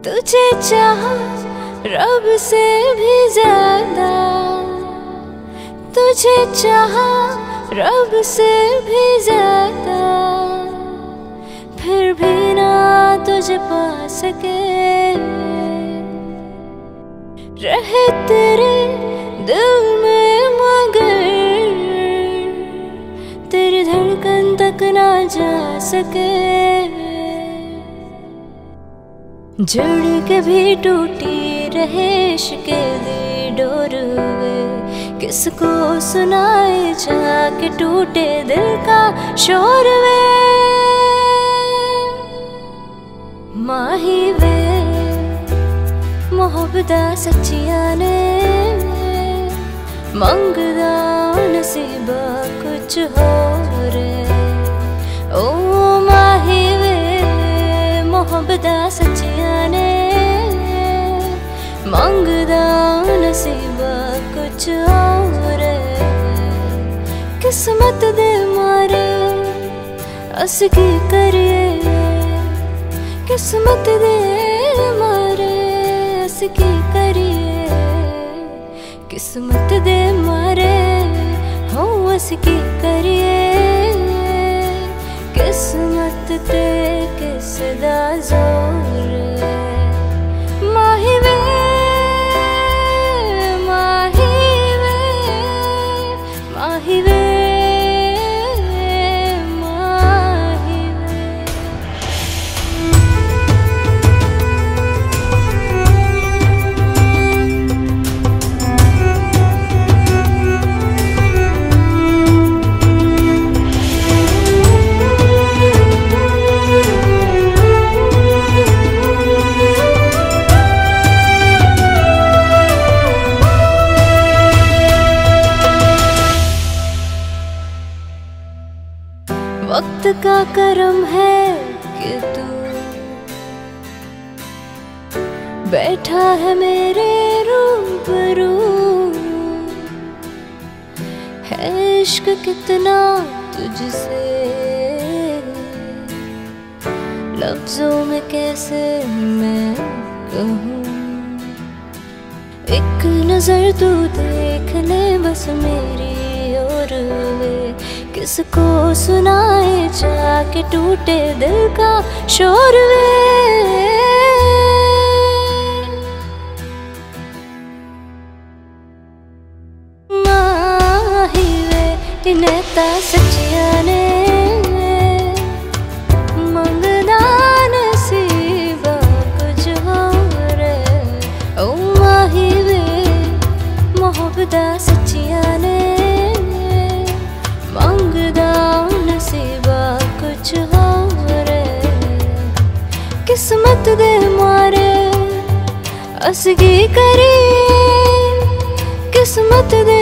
तुझे चाहा रब से भी ज्यादा, तुझे चाहा रब से भी ज्यादा, फिर भी ना तुझे पा सके। रहे तेरे दिल में मगर तेरी धड़कन तक ना जा सके। जुड़ के भी टूटी रहे इश्क़े दी डोर वे, किसको सुनाए जाके टूटे दिल का शोर वे। माही वे मोहब्बता सच्चियां ने मंगदा नसीबा कुछ होर। ओ माही वे मोहब्बता सच्चियां ने मंगदा नसीबा कुछ और। किस्मत दे मारे अस की करिए, किस्मत दे मारे अस की करिए, किस्मत दे मारे हो अस की करिए। किस्मत ते किस दा जोर माही वे, माही वे, माही वे, माही वे। वक्त का करम है कि तू बैठा है मेरे रूबरू। है इश्क कितना तुझसे लफ्जों में कैसे मैं कहूँ। एक नजर तू देख ले बस मेरी ओर वे, किसको सुनाए जाके टूटे दिल का शोर वे। माही वे इन्हें ता सच्चियां ने मंगदा नसीबा कुछ होर। ओ माही वे मोहब्बता सच्चियां ने मंगदा नसीबा कुछ होर। किस्मत दे मारे अस की करिए, किस्मत दे